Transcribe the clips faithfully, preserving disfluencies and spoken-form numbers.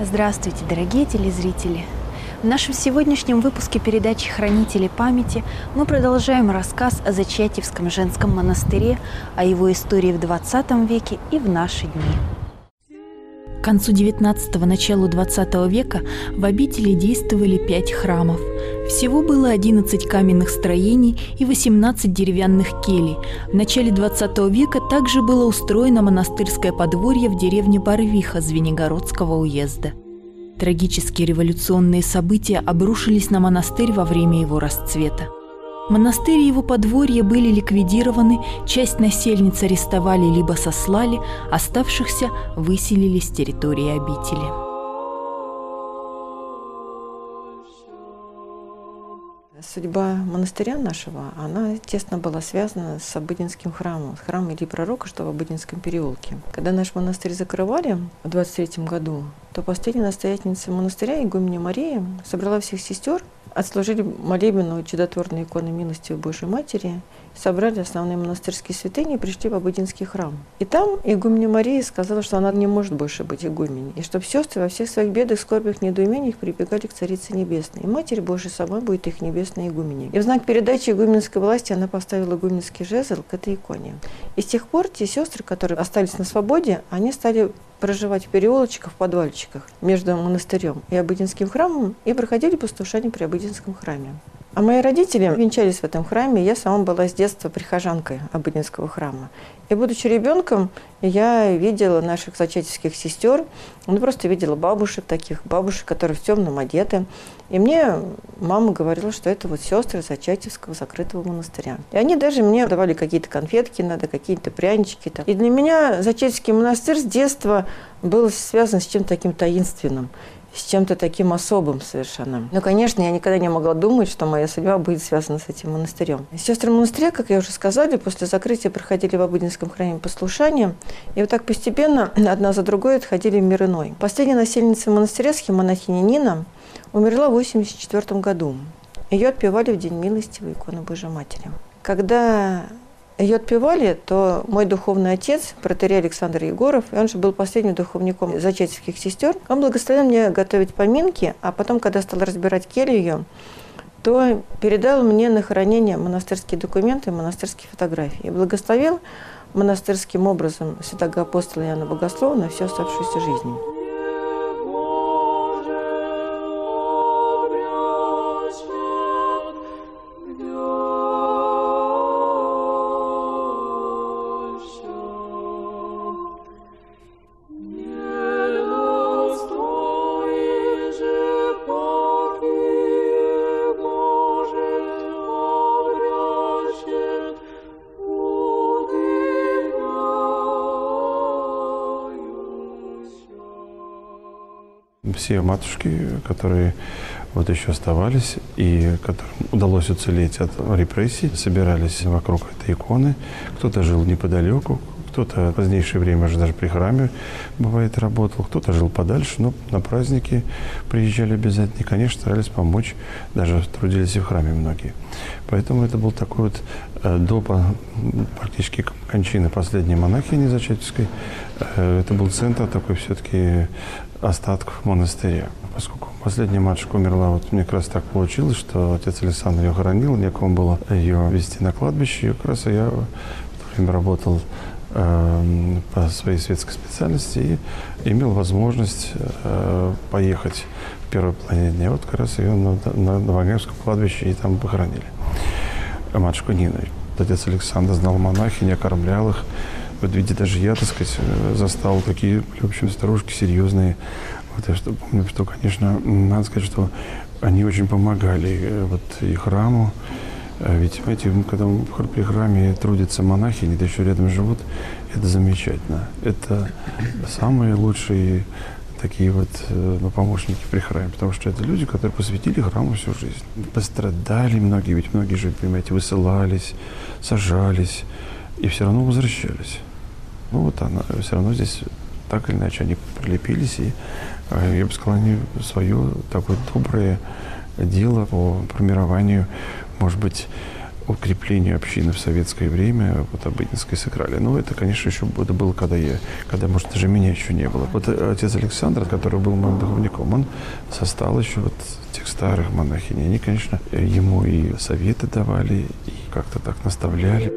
Здравствуйте, дорогие телезрители! В нашем сегодняшнем выпуске передачи «Хранители памяти» мы продолжаем рассказ о Зачатевском женском монастыре, о его истории в двадцатом веке и в наши дни. К концу девятнадцатого – началу двадцатого века в обители действовали пять храмов. Всего было одиннадцать каменных строений и восемнадцать деревянных келей. В начале двадцатого века также было устроено монастырское подворье в деревне Барвиха Звенигородского уезда. Трагические революционные события обрушились на монастырь во время его расцвета. Монастырь и его подворье были ликвидированы, часть насельниц арестовали либо сослали, оставшихся выселили с территории обители. Судьба монастыря нашего, она тесно была связана с Обыденским храмом, с храмом Ильи Пророка, что в Обыденском переулке. Когда наш монастырь закрывали в двадцать третьем году, то последняя настоятельница монастыря, игуменя Мария, собрала всех сестер, отслужили молебен у чудотворной иконы милости Божьей Матери, собрали основные монастырские святыни и пришли в Обыденский храм. И там игуменя Мария сказала, что она не может больше быть игуменей, и чтобы сестры во всех своих бедах, скорбях, недоумениях прибегали к Царице Небесной. И Матерь Божия сама будет их небесной игуменей. И в знак передачи игуменской власти она поставила игуменский жезл к этой иконе. И с тех пор те сестры, которые остались на свободе, они стали проживать в переулочках, в подвальчиках между монастырем и Обыденским храмом и проходили послушание при Обыденском храме. А мои родители венчались в этом храме, и я сама была с детства прихожанкой Обыденского храма. И, будучи ребенком, я видела наших зачатевских сестер, ну просто видела бабушек таких, бабушек, которые в темном одеты. И мне мама говорила, что это вот сестры Зачатевского закрытого монастыря. И они даже мне давали какие-то конфетки, надо какие-то прянички. И для меня Зачатевский монастырь с детства был связан с чем-то таким таинственным, с чем-то таким особым совершенно. Но, конечно, я никогда не могла думать, что моя судьба будет связана с этим монастырем. Сестры монастыря, как я уже сказала, после закрытия проходили в Обыденском храме послушания, и вот так постепенно одна за другой отходили в мир иной. Последняя насельница монастыря, схемонахиня Нина, умерла в восемьдесят четвёртом году. Ее отпевали в День милости у иконы Божьей Матери. Когда ее отпевали, то мой духовный отец, протоиерей Александр Егоров, и он же был последним духовником зачатевских сестер, он благословил мне готовить поминки, а потом, когда стал разбирать келью, то передал мне на хранение монастырские документы, монастырские фотографии. И благословил монастырским образом святого апостола Иоанна Богослова на всю оставшуюся жизнь. Все матушки, которые вот еще оставались и которым удалось уцелеть от репрессий, собирались вокруг этой иконы. Кто-то жил неподалеку, кто-то в позднейшее время уже даже при храме, бывает, работал, кто-то жил подальше, но на праздники приезжали обязательно и, конечно, старались помочь, даже трудились и в храме многие. Поэтому это был такой вот э, до практически кончины последней монахини Зачатевской, э, это был центр такой все-таки остатков монастыря. Поскольку последняя матушка умерла, вот мне как раз так получилось, что отец Александр ее хоронил, некому было ее везти на кладбище, и как раз я в то время работал э, по своей светской специальности и имел возможность э, поехать в первой половине дня. Вот как раз ее на, на Новогаевском кладбище и там похоронили. Матушку Нину. Отец Александр знал монахинь, окормлял их. Вот видите, даже я, так сказать, застал такие, в общем, старушки серьезные. Вот я что помню, что, конечно, надо сказать, что они очень помогали вот и храму. Ведь, понимаете, когда при храме трудятся монахини, да еще рядом живут, это замечательно. Это самые лучшие такие вот ну, помощники при храме, потому что это люди, которые посвятили храму всю жизнь. Пострадали многие, ведь многие же, понимаете, высылались, сажались и все равно возвращались. Ну вот она, все равно здесь так или иначе они прилепились, и, я бы сказал, они свое такое доброе дело по формированию, может быть, укреплению общины в советское время, вот Обыденской сыграли. Но это, конечно, еще это было, когда я, когда, может, даже меня еще не было. Вот отец Александр, который был моим духовником, он состал еще вот тех старых монахинь. Они, конечно, ему и советы давали, и как-то так наставляли.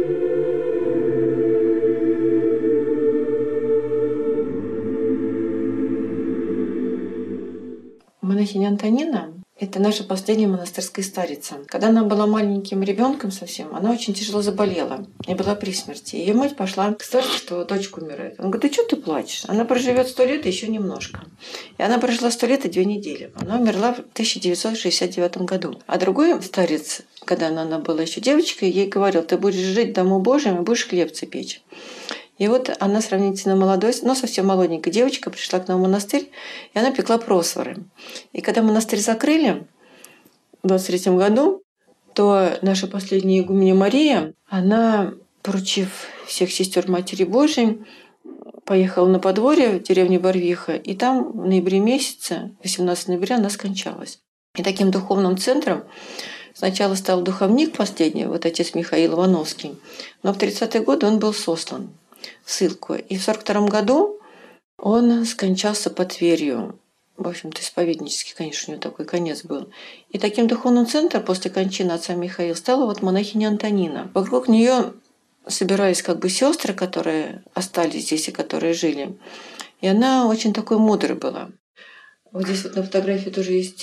Монахиня Антонина – это наша последняя монастырская старица. Когда она была маленьким ребенком совсем, она очень тяжело заболела и была при смерти. Ее мать пошла к старцу, что дочка умирает. Он говорит: да что ты плачешь? Она проживет сто лет и еще немножко. И она прожила сто лет и две недели. Она умерла в тысяча девятьсот шестьдесят девятом году. А другой старец, когда она была еще девочкой, ей говорил: ты будешь жить в Дому Божьем и будешь хлебцы печь. И вот она сравнительно молодой, но совсем молоденькая девочка пришла к нам в монастырь, и она пекла просфоры. И когда монастырь закрыли в двадцать третьем году, то наша последняя игуменя Мария, она, поручив всех сестер Матери Божией, поехала на подворье в деревню Барвиха, и там в ноябре месяце, восемнадцатого ноября, она скончалась. И таким духовным центром сначала стал духовник последний, вот отец Михаил Ивановский, но в тридцатые годы он был сослан в ссылку. И в сорок втором году он скончался под Тверью. В общем-то, исповеднический, конечно, у него такой конец был. И таким духовным центром после кончины отца Михаила стала вот монахиня Антонина. Вокруг нее собирались как бы сестры, которые остались здесь и которые жили. И она очень такой мудрой была. Вот здесь вот на фотографии тоже есть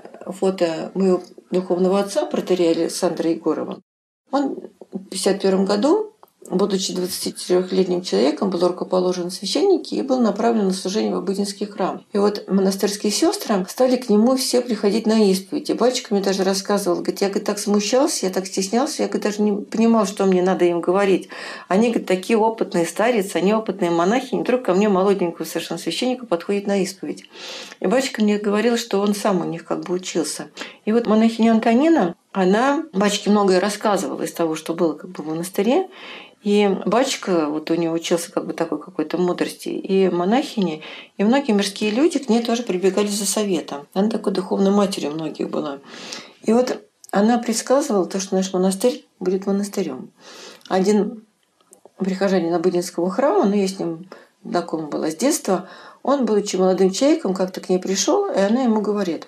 фото моего духовного отца, протоиерея Александра Егорова. Он в пятьдесят первом году, будучи двадцатичетырёхлетним человеком, был рукоположен в священники и был направлен на служение в Обыденский храм. И вот монастырские сестры стали к нему все приходить на исповедь. И батюшка мне даже рассказывал, говорит: я говорит, так смущался, я так стеснялся, я говорит, даже не понимал, что мне надо им говорить. Они, говорит, такие опытные старицы, они опытные монахини. Вдруг ко мне, молоденького совершенно священника, подходит на исповедь. И батюшка мне говорил, что он сам у них как бы учился. И вот монахиня Антонина, она батюшке многое рассказывала из того, что было как бы в монастыре. И батюшка, вот у него учился как бы такой какой-то мудрости, и монахини, и многие мирские люди к ней тоже прибегали за советом. Она такой духовной матерью многих была. И вот она предсказывала то, что наш монастырь будет монастырем. Один прихожанин Обыденского храма, ну я с ним знакома была с детства, он, будучи молодым человеком, как-то к ней пришел, и она ему говорит: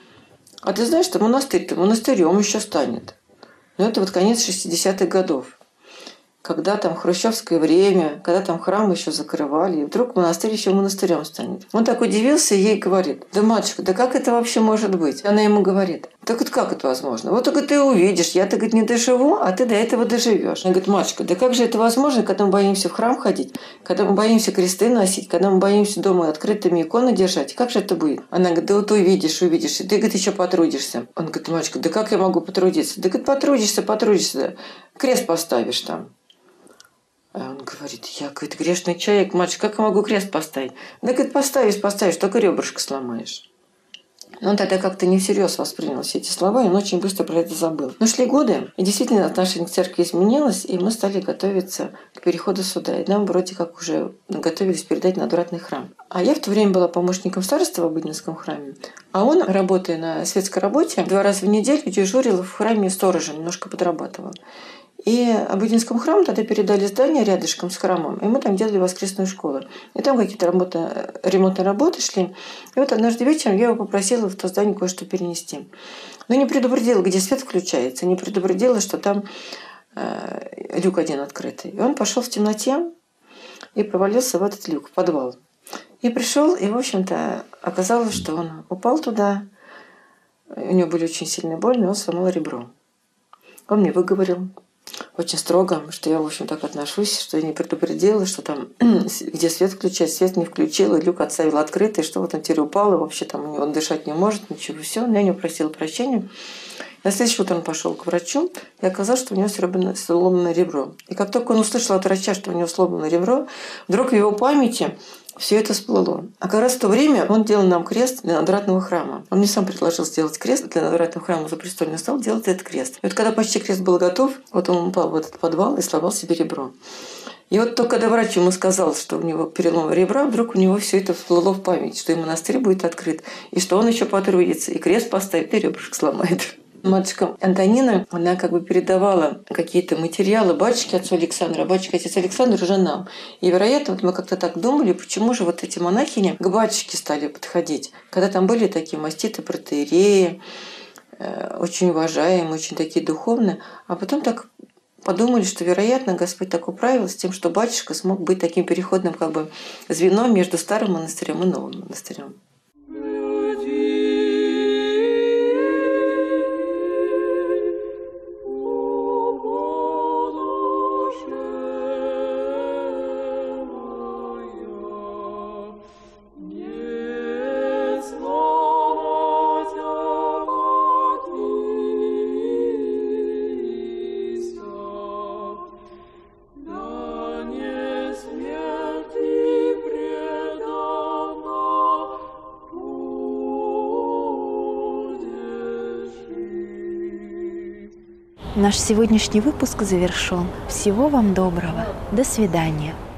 а ты знаешь, что монастырь-то монастырем еще станет. Ну это вот конец шестидесятых годов. Когда там хрущевское время, когда там храм еще закрывали, и вдруг монастырь еще монастырем станет. Он так удивился и ей говорит: да, матушка, да как это вообще может быть? Она ему говорит: так вот как это возможно? Вот только ты увидишь, я-то, говорит, не доживу, а ты до этого доживешь. Она говорит: матушка, да как же это возможно, когда мы боимся в храм ходить, когда мы боимся кресты носить, когда мы боимся дома открытыми иконы держать? Как же это будет? Она говорит: да вот увидишь, увидишь, и ты, говорит, еще потрудишься. Он говорит: матушка, да как я могу потрудиться? Да, говорит, потрудишься, потрудишься, крест поставишь там. А он говорит: я, говорит, грешный человек, матушка, как я могу крест поставить? Да, говорит, поставишь, поставишь, только ребрышко сломаешь. Но он тогда как-то не всерьез воспринял все эти слова, и он очень быстро про это забыл. Но шли годы, и действительно отношение к церкви изменилось, и мы стали готовиться к переходу сюда. И нам вроде как уже готовились передать надвратный храм. А я в то время была помощником староста в Обыденском храме, а он, работая на светской работе, два раза в неделю дежурил в храме сторожем, немножко подрабатывал. И Обыденскому храму тогда передали здание рядышком с храмом, и мы там делали воскресную школу. И там какие-то работы, ремонтные работы шли. И вот однажды вечером я его попросила в то здание кое-что перенести. Но не предупредила, где свет включается, не предупредила, что там э, люк один открытый. И он пошел в темноте и провалился в этот люк, в подвал. И пришел, и, в общем-то, оказалось, что он упал туда. У него были очень сильные боли, и он сломал ребро. Он мне выговорил очень строго, что я, в общем, так отношусь, что я не предупредила, что там, где свет включать, свет не включила, люк оставила открытый, что вот он теперь упал, и вообще там у него он дышать не может, ничего, все. Но я не просила прощения. На следующее утро он пошел к врачу, и оказалось, что у него сломанное ребро. И как только он услышал от врача, что у него сломанное ребро, вдруг в его памяти все это всплыло. А как раз в то время он делал нам крест для надвратного храма. Он мне сам предложил сделать крест для надвратного храма за престольный стол, делать этот крест. И вот когда почти крест был готов, вот он упал в этот подвал и сломал себе ребро. И вот только когда врач ему сказал, что у него перелом ребра, вдруг у него все это всплыло в память, что и монастырь будет открыт, и что он еще потрудится, и крест поставит, и ребрышко сломает. Матушка Антонина, она как бы передавала какие-то материалы батюшке отцу Александру, а батюшка отец Александр уже нам. И, вероятно, вот мы как-то так думали, почему же вот эти монахини к батюшке стали подходить, когда там были такие маститы протоиереи, очень уважаемые, очень такие духовные, а потом так подумали, что, вероятно, Господь так управил с тем, что батюшка смог быть таким переходным как бы звеном между старым монастырем и новым монастырем. Наш сегодняшний выпуск завершен. Всего вам доброго. До свидания.